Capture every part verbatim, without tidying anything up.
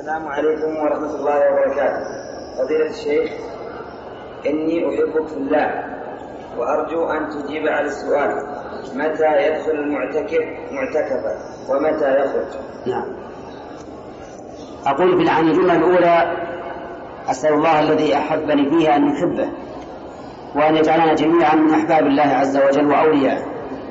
السلام عليكم ورحمة الله وبركاته. فضيلة الشيخ، إني أحبك في الله وأرجو أن تجيب على السؤال: متى يدخل المعتكف معتكفا ومتى يخرج؟ نعم. أقول في عن الجملة الأولى: أسأل الله الذي أحبني فيها أن يحبه وأن يجعلنا جميعا من أحباب الله عز وجل وأولياءه.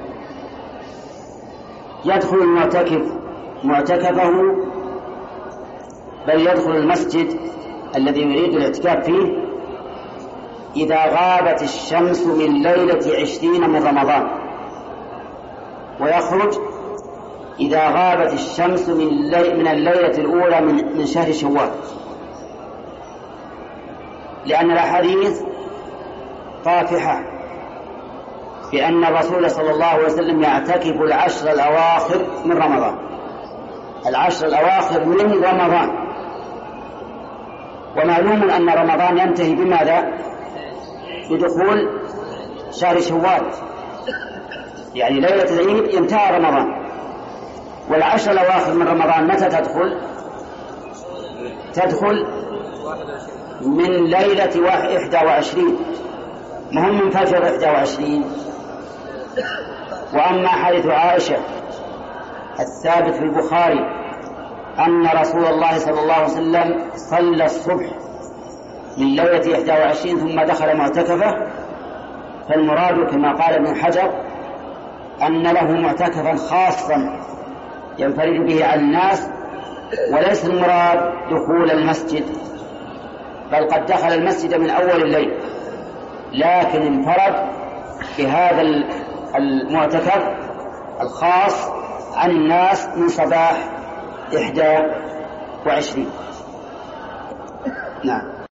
يدخل المعتكف معتكفه، بل يدخل المسجد الذي يريد الاعتكاف فيه إذا غابت الشمس من ليلة عشرين من رمضان، ويخرج إذا غابت الشمس من, اللي من الليلة الأولى من, من شهر شوال، لأن الأحاديث طافحة بأن الرسول صلى الله عليه وسلم يعتكف العشر الأواخر من رمضان، العشر الأواخر من رمضان. ومعلوم أن رمضان ينتهي بماذا؟ بدخول شهر شوال، يعني ليلة العيد ينتهي رمضان. والعشر الأواخر من رمضان متى تدخل؟ تدخل من ليلة إحدى وعشرين، مهم من فجر إحدى وعشرين. وأما حديث عائشة الثابت في البخاري أن رسول الله صلى الله عليه وسلم صلى الصبح من ليلة إحدى وعشرين ثم دخل معتكفه، فالمراد كما قال ابن حجر أن له معتكفا خاصا ينفرد به عن الناس، وليس المراد دخول المسجد، بل قد دخل المسجد من أول الليل لكن انفرد بهذا المعتكف الخاص عن الناس من صباح إحدى وعشرين. نعم.